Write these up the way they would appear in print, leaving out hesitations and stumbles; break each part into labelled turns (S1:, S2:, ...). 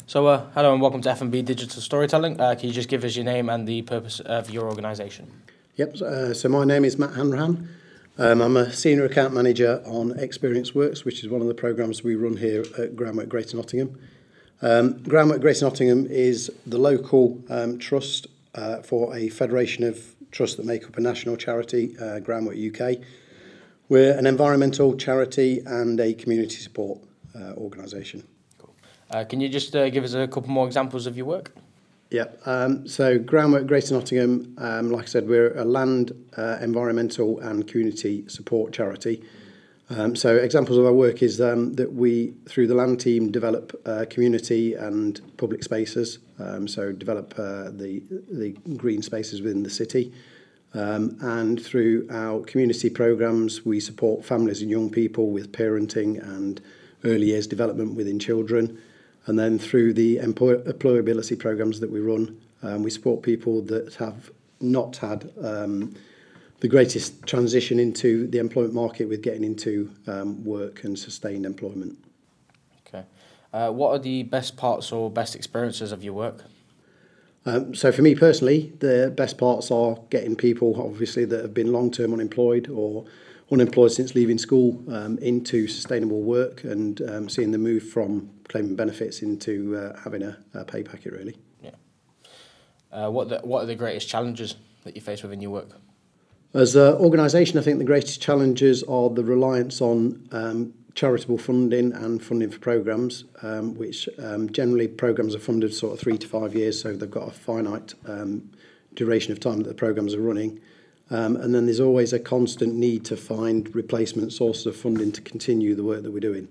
S1: Hello and welcome to F&B Digital Storytelling. Can you just give us your name and the purpose of your organisation?
S2: Yep, so my name is Matt Hanrahan. I'm a Senior Account Manager on Experience Works, which is one of the programmes we run here at Groundwork Greater Nottingham. Groundwork Greater Nottingham is the local trust for a federation of trusts that make up a national charity, Groundwork UK. We're an environmental charity and a community support organisation.
S1: Cool. Can you just give us a couple more examples of your work?
S2: Yeah, so Groundwork Greater Nottingham, like I said, we're a land, environmental and community support charity. So examples of our work is that we, through the land team, develop community and public spaces, so develop the green spaces within the city. And through our community programmes, we support families and young people with parenting and early years development within children. And then through the employability programmes that we run, we support people that have not had the greatest transition into the employment market with getting into work and sustained employment.
S1: Okay. What are the best parts or best experiences of your work?
S2: So for me personally, the best parts are getting people, obviously, that have been long-term unemployed or unemployed since leaving school into sustainable work and seeing them move from claiming benefits into having a pay packet, really.
S1: Yeah. What are the greatest challenges that you face within your work?
S2: As an organisation, I think the greatest challenges are the reliance on charitable funding and funding for programmes, which generally programmes are funded sort of 3 to 5 years, so they've got a finite duration of time that the programmes are running. And then there's always a constant need to find replacement sources of funding to continue the work that we're doing.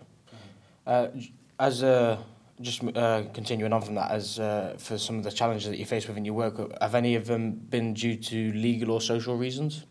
S1: Continuing on from that, for some of the challenges that you face within your work, have any of them been due to legal or social reasons?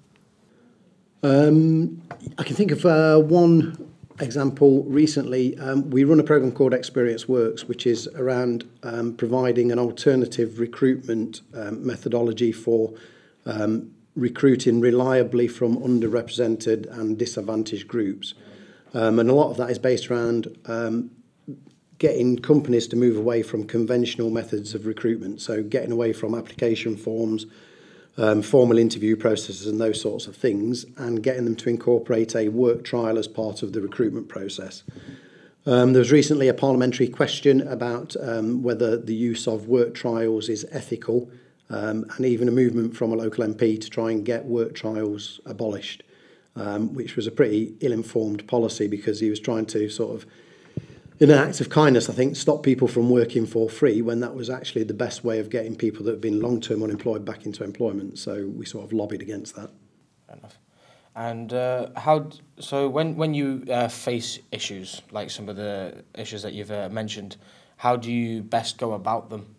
S2: I can think of one example recently. We run a programme called Experience Works, which is around providing an alternative recruitment methodology for recruiting reliably from underrepresented and disadvantaged groups. And a lot of that is based around getting companies to move away from conventional methods of recruitment, so getting away from application forms, formal interview processes and those sorts of things, and getting them to incorporate a work trial as part of the recruitment process. There was recently a parliamentary question about whether the use of work trials is ethical, and even a movement from a local MP to try and get work trials abolished, which was a pretty ill-informed policy because he was trying to sort of, in an act of kindness, I think, stop people from working for free when that was actually the best way of getting people that have been long-term unemployed back into employment. So we sort of lobbied against that.
S1: Fair enough. And when you face issues like some of the issues that you've mentioned, how do you best go about them?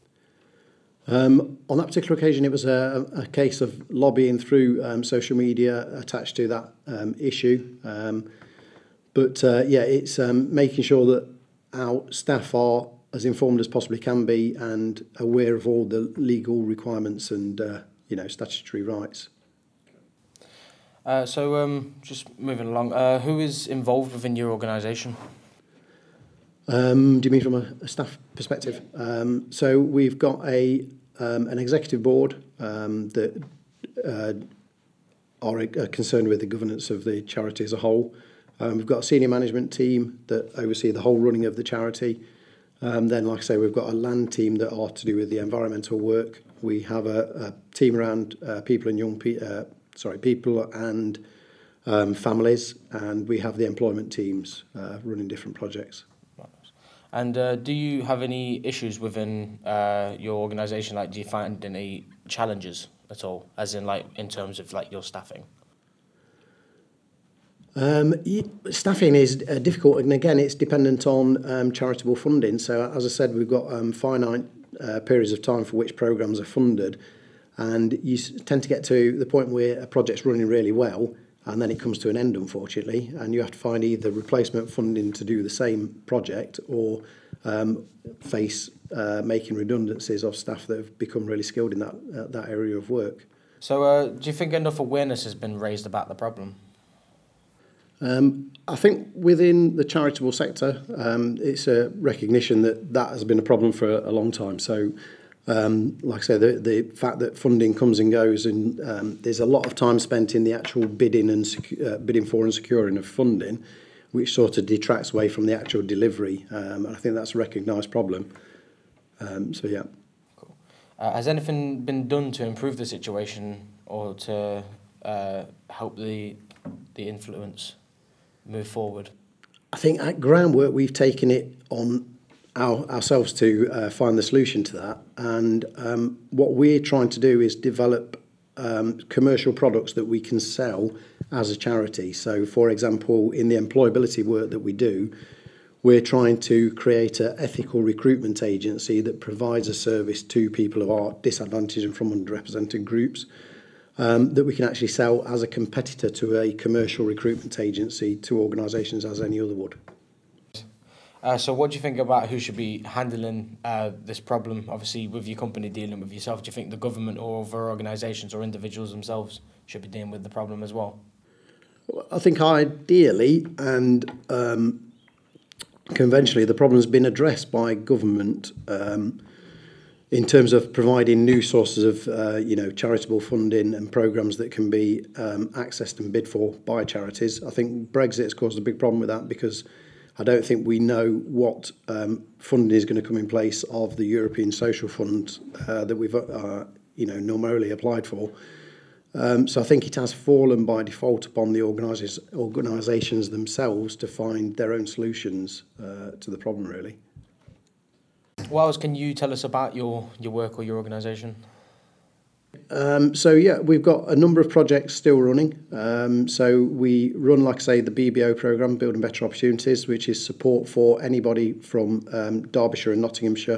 S2: On that particular occasion, it was a case of lobbying through social media attached to that issue. It's making sure that our staff are as informed as possibly can be and aware of all the legal requirements and statutory rights.
S1: Just moving along, who is involved within your organisation?
S2: Do you mean from a staff perspective? So we've got an executive board that are concerned with the governance of the charity as a whole. We've got a senior management team that oversee the whole running of the charity. Then, like I say, we've got a land team that are to do with the environmental work. We have a team around people and families, and we have the employment teams running different projects.
S1: And do you have any issues within your organisation? Like, do you find any challenges at all, as in terms of your staffing?
S2: Staffing is difficult, and again, it's dependent on charitable funding. So, as I said, we've got finite periods of time for which programmes are funded, and you tend to get to the point where a project's running really well, and then it comes to an end, unfortunately, and you have to find either replacement funding to do the same project or face making redundancies of staff that have become really skilled in that area of work.
S1: So, do you think enough awareness has been raised about the problem?
S2: I think within the charitable sector, it's a recognition that that has been a problem for a long time. So, like I say, the fact that funding comes and goes, and there's a lot of time spent in the actual bidding and bidding for and securing of funding, which sort of detracts away from the actual delivery. And I think that's a recognised problem. So, yeah.
S1: Cool. Has anything been done to improve the situation or to help the influence move forward?
S2: I think at Groundwork we've taken it on ourselves to find the solution to that, and what we're trying to do is develop commercial products that we can sell as a charity. So, for example, in the employability work that we do, we're trying to create an ethical recruitment agency that provides a service to people who are disadvantaged and from underrepresented groups, that we can actually sell as a competitor to a commercial recruitment agency to organisations as any other would.
S1: So what do you think about who should be handling this problem? Obviously, with your company dealing with yourself, do you think the government or other organisations or individuals themselves should be dealing with the problem as well?
S2: I think ideally and conventionally the problem has been addressed by government in terms of providing new sources of charitable funding and programmes that can be accessed and bid for by charities. I think Brexit has caused a big problem with that, because I don't think we know what funding is going to come in place of the European Social Fund that we've normally applied for. So I think it has fallen by default upon the organisations themselves to find their own solutions to the problem, really.
S1: What else can you tell us about your work or your organisation?
S2: We've got a number of projects still running. So we run, like I say, the BBO programme, Building Better Opportunities, which is support for anybody from Derbyshire and Nottinghamshire,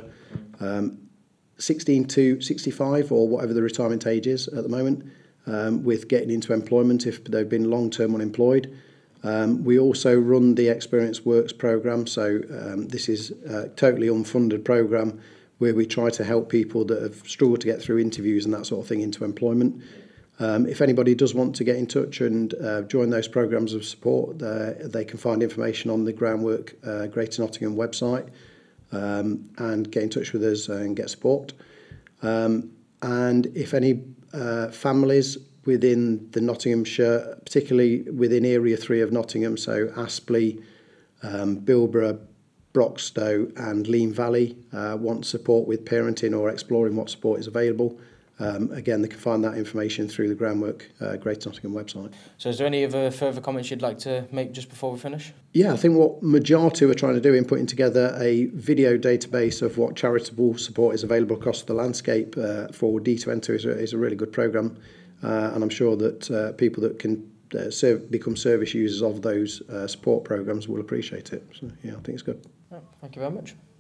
S2: 16 to 65 or whatever the retirement age is at the moment, with getting into employment if they've been long-term unemployed. We also run the Experience Works programme, so this is a totally unfunded programme where we try to help people that have struggled to get through interviews and that sort of thing into employment. If anybody does want to get in touch and join those programmes of support, they can find information on the Groundwork Greater Nottingham website and get in touch with us and get support. And if any families within the Nottinghamshire, particularly within Area 3 of Nottingham, so Aspley, Bilborough, Broxtowe and Lean Valley, want support with parenting or exploring what support is available, again, they can find that information through the Groundwork Greater Nottingham website.
S1: So is there any other further comments you'd like to make just before we finish?
S2: Yeah, I think what Majatu are trying to do in putting together a video database of what charitable support is available across the landscape for Dee to enter is a really good programme. And I'm sure that people that can become service users of those support programmes will appreciate it. So, yeah, I think it's good.
S1: Thank you very much.